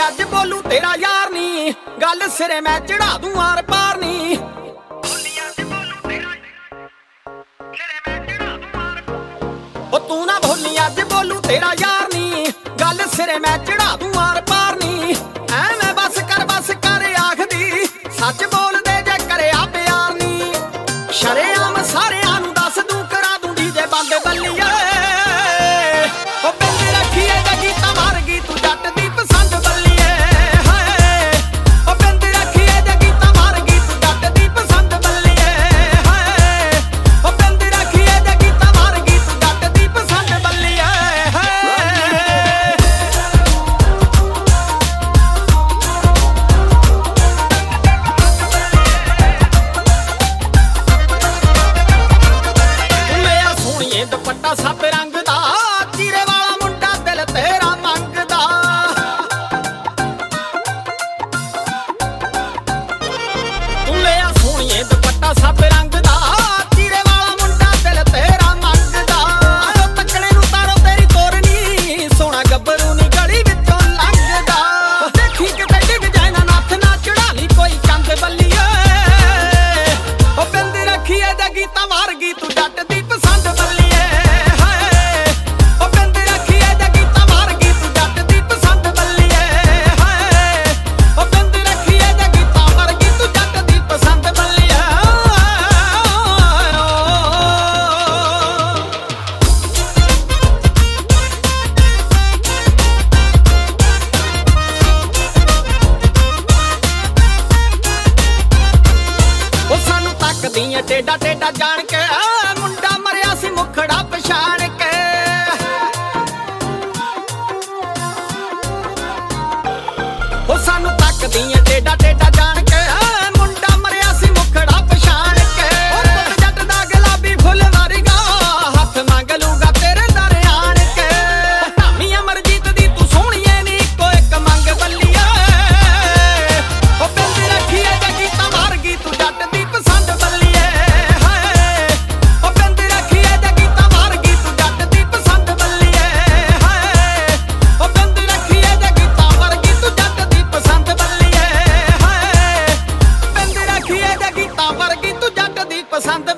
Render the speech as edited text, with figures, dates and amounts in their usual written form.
अज बोलू तेरा यार नी, गल सिरे मैं चढ़ा दूं आर पार नी। ओ तू ना भोली अज बोलू तेरा यार नी, गल सिरे मैं चढ़ा दूं आर पार नी। ऐवें बस कर आखदी, सच बोल दे जे करे आ प्यार नी। शरेआम सारेआं नूं दस दूं करा दूं डीजे बंद बल्लीए। ओ बिंद रखीए ते गीतां मार गई तू जट दी पसंद बल्लीए। हाय ओ बिंद रखीए ते गीतां मार गई तू जट दी पसंद बल्लीए। हाय ओ बिंद रखीए ते गीतां मार गई तू जट दी पसंद बल्लीए। दुपट्टा सब रंग दा, चीरे वाला मुंडा दिल तेरा मंगदा। तू लिया सोहणीए दुपट्टा सब रंग दा, चीरे वाला मुंडा दिल तेरा मंगदा। तकड़े नूं तारो तेरी तोरनी, सोहणा गब्बरू नी गली विचों लंघदा। देखी किते डिग जाए ना नत्थ ना चढ़ा ली कोई चंद बल्लीए। ओ बिंद रखीए ते गीतां मार गई तू जट दी पसंद बल्ली। टेढ़ा टेढ़ा जान के मुंडा मरिया सी मुखड़ा पछाण के। ओ सानू तकदियां टेढ़ा टेढ़ा जान के, मुंडा मरिया सी मुखड़ा पछाण के। ओ जट दा गुलाबी फुल वर्गा, हथ मंग लूगा तेरे दर आण के। धामी अमरजीत दी तू सोहणीए नी, इको इक मंग बल्लीए। ओ बिंद रखीए ते गीतां मार गई तू जट दी पसंद बल्ली। पसंद